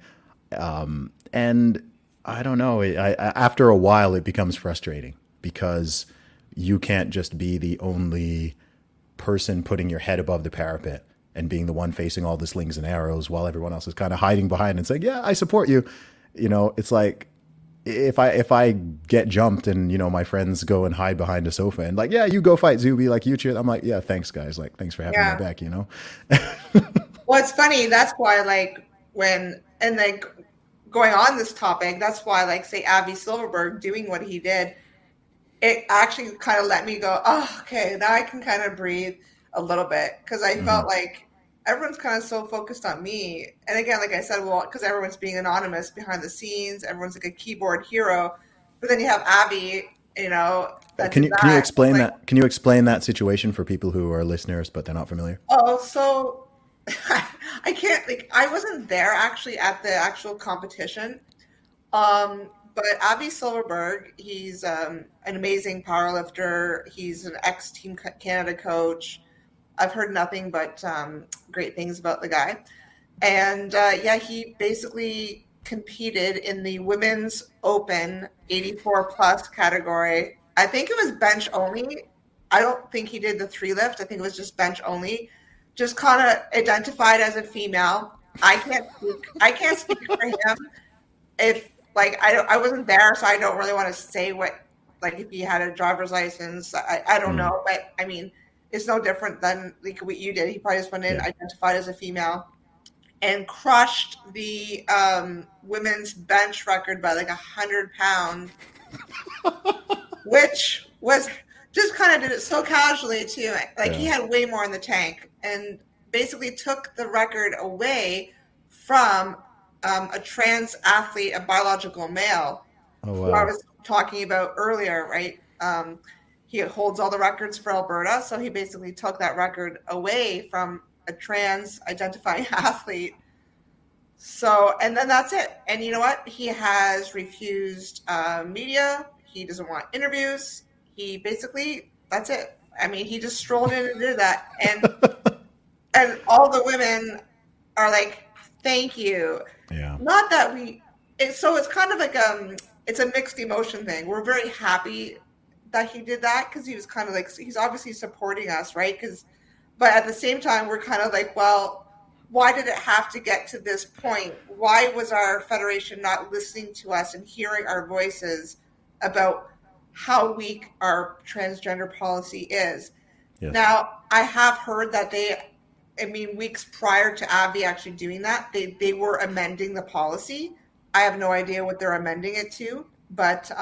And I don't know. After a while, it becomes frustrating because you can't just be the only person putting your head above the parapet and being the one facing all the slings and arrows while everyone else is kind of hiding behind and saying, yeah, I support you. It's like if I get jumped and, my friends go and hide behind a sofa and like, yeah, you go fight Zuby, like you cheer. I'm like, yeah, thanks guys. Like, thanks for having my back, Well, it's funny. That's why going on this topic, that's why, like, say, Avi Silverberg doing what he did, it actually kind of let me go, oh, okay, now I can kind of breathe a little bit. Because I felt like everyone's kind of so focused on me. And again, like I said, well, because everyone's being anonymous behind the scenes, everyone's like a keyboard hero. But then you have Abby, Can you explain that? Can you explain that situation for people who are listeners but they're not familiar? Oh, so I can't, I wasn't there actually at the actual competition. But Avi Silverberg, he's an amazing powerlifter. He's an ex-Team Canada coach. I've heard nothing but great things about the guy. And he basically competed in the women's open 84 plus category. I think it was bench only. I don't think he did the 3 lift. I think it was just bench only. Just kind of identified as a female. I can't speak for him. I wasn't there, so I don't really want to say if he had a driver's license. I don't know, but I mean, it's no different than what you did. He probably just went in, identified as a female, and crushed the women's bench record by 100 pounds, which was just kind of did it so casually too. He had way more in the tank, and basically took the record away from a trans athlete, a biological male, who I was talking about earlier, right? He holds all the records for Alberta, so he basically took that record away from a trans identifying athlete. So, and then that's it. And you know what? He has refused media. He doesn't want interviews. He basically, that's it. I mean, he just strolled in and did that. And all the women are like, thank you. Yeah. Not that it's kind of it's a mixed emotion thing. We're very happy that he did that because he was kind of he's obviously supporting us, right? But at the same time, we're kind of well, why did it have to get to this point? Why was our federation not listening to us and hearing our voices about how weak our transgender policy is? Yes. Now, I have heard that weeks prior to Abby actually doing that, they were amending the policy. I have no idea what they're amending it to, but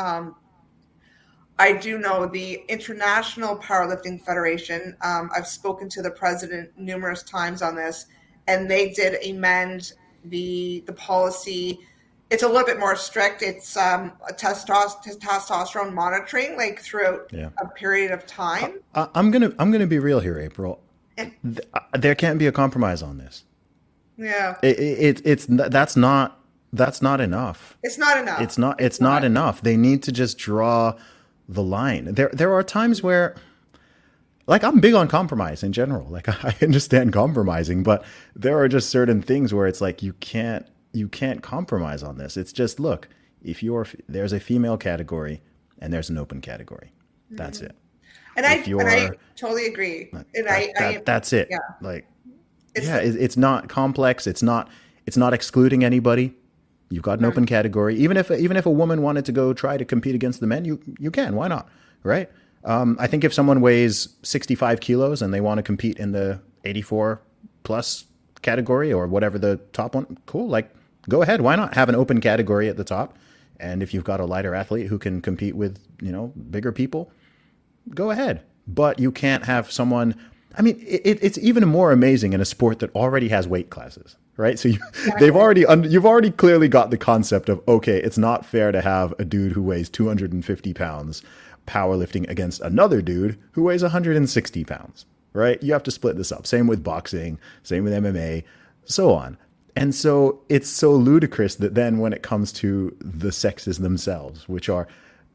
I do know the International Powerlifting Federation. I've spoken to the president numerous times on this, and they did amend the policy. It's a little bit more strict. It's testosterone monitoring, throughout a period of time. I'm gonna be real here, April. There can't be a compromise on this. Yeah, that's not enough. It's not enough. It's not enough. They need to just draw the line. There are times where, I'm big on compromise in general. I understand compromising, but there are just certain things where it's you can't compromise on this. It's just, look, there's a female category and there's an open category. That's it. And I totally agree. That's it. Yeah. It's not complex. It's not excluding anybody. You've got an open category. Even if a woman wanted to go try to compete against the men, you can. Why not? Right? I think if someone weighs 65 kilos and they want to compete in the 84 plus category or whatever the top one, cool. Go ahead. Why not have an open category at the top? And if you've got a lighter athlete who can compete with, bigger people, go ahead. But you can't have someone. I mean, it's even more amazing in a sport that already has weight classes, right? So you've already clearly got the concept of, okay, it's not fair to have a dude who weighs 250 pounds powerlifting against another dude who weighs 160 pounds, right? You have to split this up. Same with boxing, same with MMA, so on. And so it's so ludicrous that then when it comes to the sexes themselves, which are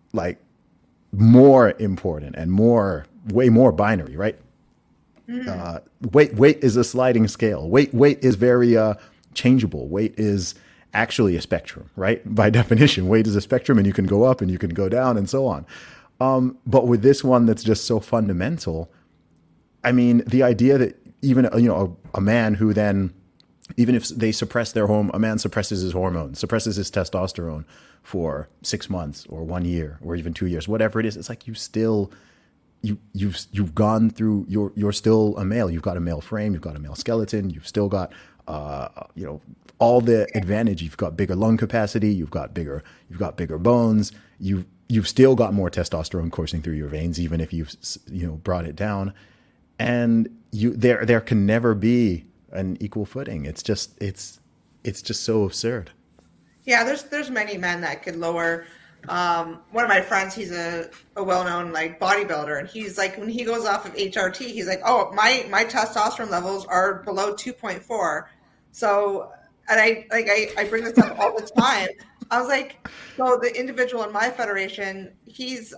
more important and way more binary, right? Weight is a sliding scale. Weight is very changeable. Weight is actually a spectrum, right? By definition, weight is a spectrum, and you can go up and you can go down and so on. But with this one that's just so fundamental, I mean, the idea that even a man who then, even if they suppress a man suppresses his hormones, suppresses his testosterone for 6 months or 1 year or even 2 years, whatever it is, it's you've gone through, you're still a male. You've got a male frame, you've got a male skeleton, you've still got all the advantage. You've got bigger lung capacity, you've got bigger bones, you've still got more testosterone coursing through your veins, even if you've brought it down. And there can never be an equal footing. It's just so absurd. Yeah, there's many men that could lower. One of my friends, he's a well-known like bodybuilder, and he's like, when he goes off of HRT, he's like, oh, my testosterone levels are below 2.4. So, and I bring this up all the time. I was like, so the individual in my federation, he's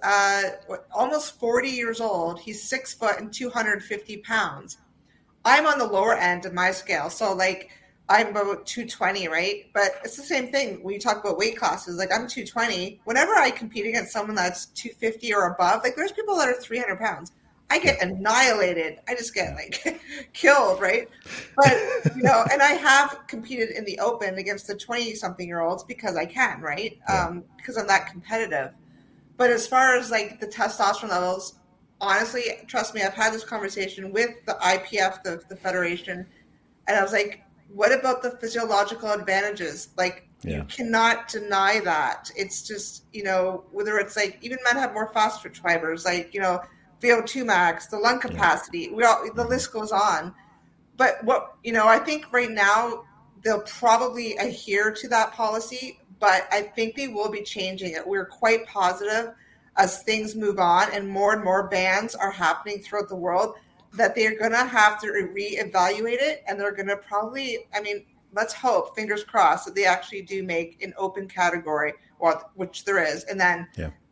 almost 40 years old. He's 6 foot and 250 pounds. I'm on the lower end of my scale, so like, I'm about 220, right? But it's the same thing when you talk about weight classes. Like, I'm 220. Whenever I compete against someone that's 250 or above, like, there's people that are 300 pounds. I get annihilated. I just get, like, killed, right? But, you know, and I have competed in the open against the 20-something-year-olds because I can, right? Because I'm that competitive. But as far as, like, the testosterone levels, honestly, trust me, I've had this conversation with the IPF, the federation, and I was like, what about the physiological advantages? Like, you cannot deny that. It's just, you know, whether it's like, even men have more phosphate fibers, like, you know, VO2 max, the lung capacity, the list goes on. But what, you know, I think right now they'll probably adhere to that policy, but I think they will be changing it. We're quite positive as things move on and more bans are happening throughout the world, that they're going to have to reevaluate it, and they're going to probably, I mean, let's hope, fingers crossed, that they actually do make an open category, or which there is, and then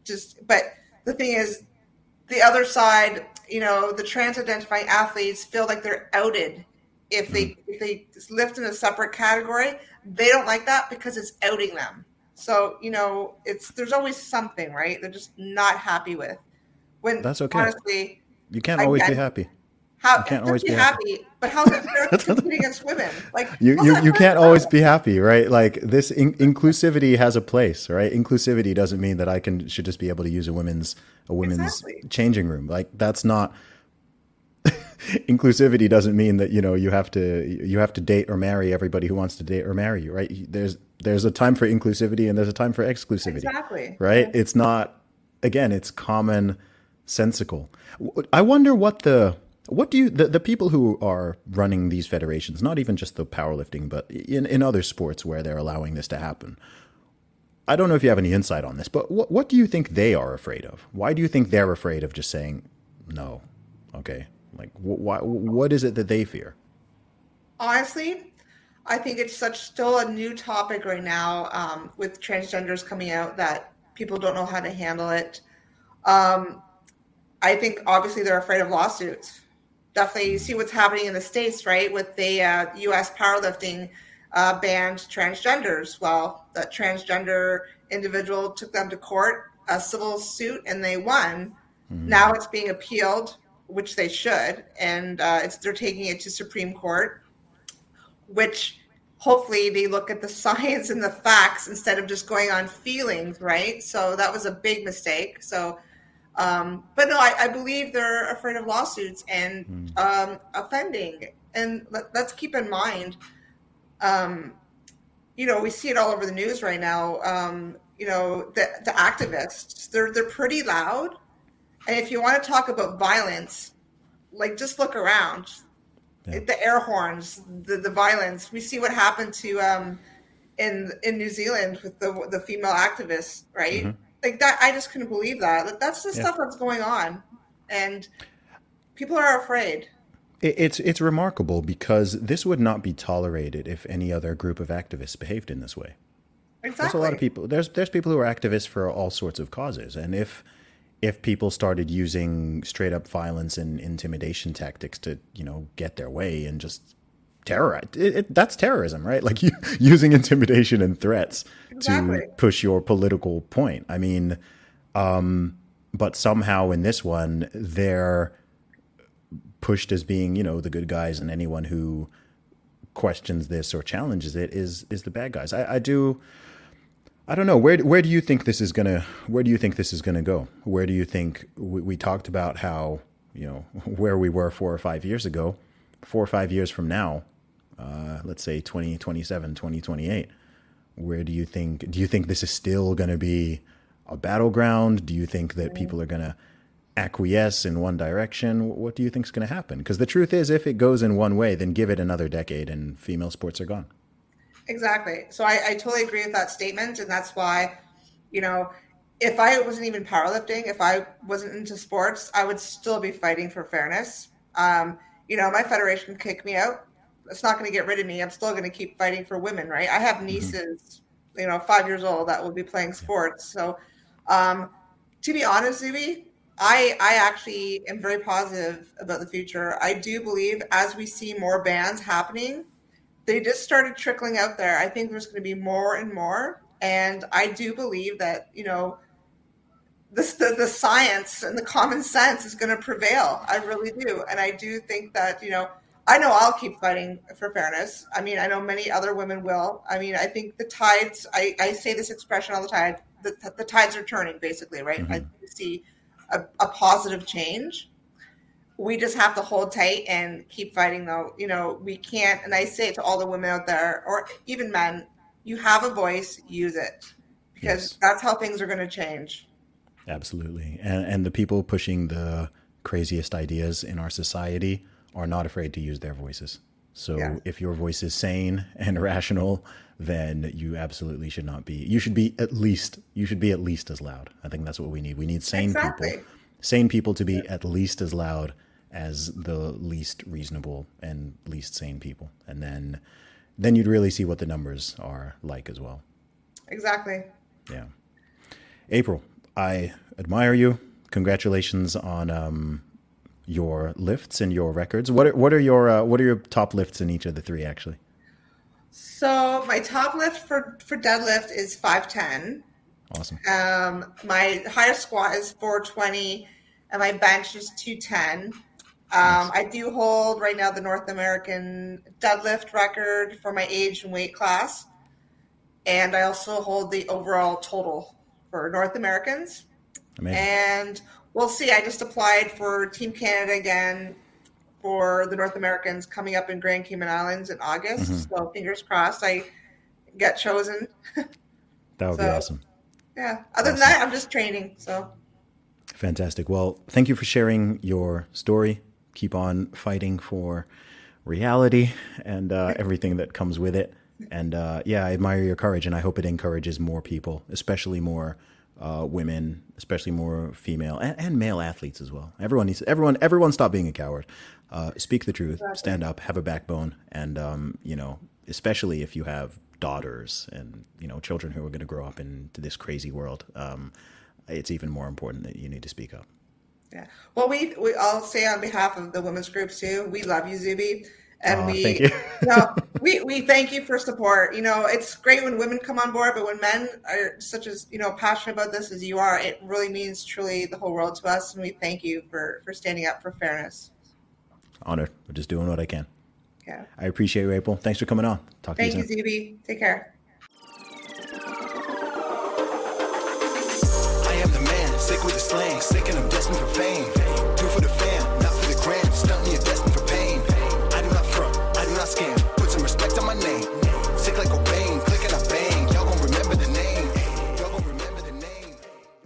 but the thing is, the other side, you know, the trans-identifying athletes feel like they're outed if they lift in a separate category. They don't like that because it's outing them. So, you know, there's always something, right? They're just not happy with. When that's okay. Honestly, you can't always be happy. How you can't always be happy, but how's it fair to compete against women? Like, you can't always be happy, right? Like, this inclusivity has a place, right? Inclusivity doesn't mean that I should just be able to use a women's changing room. Like, that's not inclusivity. Doesn't mean that, you know, you have to date or marry everybody who wants to date or marry you, right? There's a time for inclusivity and there's a time for exclusivity. Exactly. Right? Yeah. It's not, again, it's common sensical. I wonder what the people who are running these federations, not even just the powerlifting, but in other sports where they're allowing this to happen. I don't know if you have any insight on this, but what do you think they are afraid of? Why do you think they're afraid of just saying no? Okay. Like, what is it that they fear? Honestly, I think it's still a new topic right now, with transgenders coming out, that people don't know how to handle it. I think obviously they're afraid of lawsuits. Definitely, you see what's happening in the States, right? With the U.S. powerlifting banned transgenders. Well, that transgender individual took them to court, a civil suit, and they won. Now it's being appealed, which they should, and they're taking it to Supreme Court, which hopefully they look at the science and the facts instead of just going on feelings, right? So that was a big mistake. So. But no, I believe they're afraid of lawsuits and offending. And let's keep in mind, you know, we see it all over the news right now. You know, the activists, they're pretty loud. And if you want to talk about violence, like, just look around. The air horns, the violence. We see what happened to in New Zealand with the female activists, right? Mm-hmm. Like that, I just couldn't believe that. That's the stuff that's going on, and people are afraid. It's remarkable because this would not be tolerated if any other group of activists behaved in this way. Exactly. There's a lot of people. There's people who are activists for all sorts of causes, and if people started using straight up violence and intimidation tactics to, you know, get their way and just terrorize, that's terrorism, right? Like, using intimidation and threats to push your political point. I mean, but somehow in this one, they're pushed as being, you know, the good guys, and anyone who questions this or challenges it is the bad guys. I don't know. Where do you think this is gonna go? Where do you think we talked about how, you know, where we were 4 or 5 years ago, 4 or 5 years from now, let's say 2027, 2028, where do you think this is still going to be a battleground? Do you think that people are going to acquiesce in one direction, what do you think is going to happen? Because the truth is, if it goes in one way, then give it another decade and female sports are gone. Exactly. So I totally agree with that statement. And that's why, you know, if I wasn't even powerlifting, if I wasn't into sports, I would still be fighting for fairness. You know, my federation can kick me out. It's not going to get rid of me. I'm still going to keep fighting for women, right? I have nieces, you know, 5 years old that will be playing sports. So to be honest, Zuby, I actually am very positive about the future. I do believe as we see more bans happening, they just started trickling out there. I think there's going to be more and more. And I do believe that, you know, the science and the common sense is going to prevail. I really do. And I do think that, you know I'll keep fighting for fairness. I mean, I know many other women will. I mean, I think the tides, I say this expression all the time, the tides are turning, basically, right? I see a positive change. We just have to hold tight and keep fighting, though. You know, we can't, and I say it to all the women out there, or even men, you have a voice, use it. Because that's how things are going to change. Absolutely. And the people pushing the craziest ideas in our society are not afraid to use their voices. So if your voice is sane and rational, then you absolutely should not be. You should be at least as loud. I think that's what we need. We need sane people. Sane people to be at least as loud as the least reasonable and least sane people. And then you'd really see what the numbers are like as well. Exactly. Yeah. April, I admire you. Congratulations on your lifts and your records. What are your top lifts in each of the three, actually? So my top lift for deadlift is 510. Awesome. My highest squat is 420, and my bench is 210. Nice. I do hold right now the North American deadlift record for my age and weight class, and I also hold the overall total for North Americans. Amazing. And we'll see. I just applied for Team Canada again for the North Americans coming up in Grand Cayman Islands in August. So fingers crossed I get chosen. That would be awesome. Yeah. Other than that, I'm just training. So fantastic. Well, thank you for sharing your story. Keep on fighting for reality and everything that comes with it. And I admire your courage, and I hope it encourages more people, especially more women, especially more female and male athletes as well. Everyone stop being a coward. Speak the truth, stand up, have a backbone. And, especially if you have daughters and, children who are going to grow up into this crazy world, it's even more important that you need to speak up. Yeah. Well, we all say on behalf of the women's groups too, we love you, Zuby. And thank you. we thank you for support. It's great when women come on board, but when men are such as, passionate about this as you are, it really means truly the whole world to us. And we thank you for standing up for fairness. Honored. We're just doing what I can. Yeah. I appreciate you, April. Thanks for coming on. Talk to you soon. Thank you, Zuby. Take care. I am the man, sick with the slang, sick and I'm destined for fame. Do for the fam, not for the gram, stunting you're destined for pain. I do not front, I do not scam, put some respect on my name. Sick like Cobain, click and I bang, y'all gon' remember the name. Y'all gon' remember the name.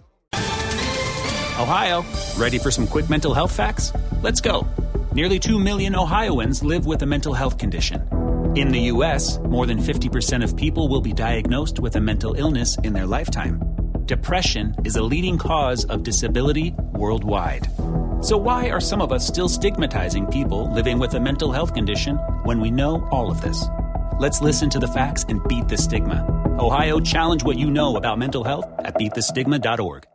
Ohio, ready for some quick mental health facts? Let's go. Nearly 2 million Ohioans live with a mental health condition. In the U.S., more than 50% of people will be diagnosed with a mental illness in their lifetime. Depression is a leading cause of disability worldwide. So why are some of us still stigmatizing people living with a mental health condition when we know all of this? Let's listen to the facts and beat the stigma. Ohio, challenge what you know about mental health at beatthestigma.org.